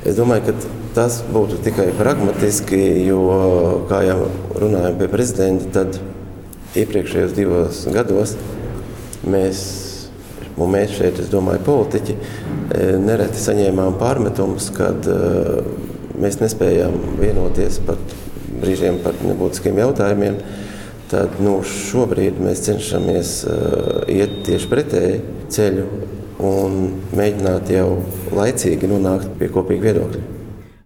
Es domāju, ka tas būtu tikai pragmatiski, jo, kā jau runājam pie prezidenta, tad iepriekšējos 2 gados mēs šeit, es domāju, politiķi, nereti saņēmām pārmetumus, kad mēs nespējām vienoties brīžiem par nebūtiskiem jautājumiem. Tad šobrīd mēs cenšamies iet tieši pretēju ceļu un mēģināt jau laicīgi nonākt pie kopīga viedokļa.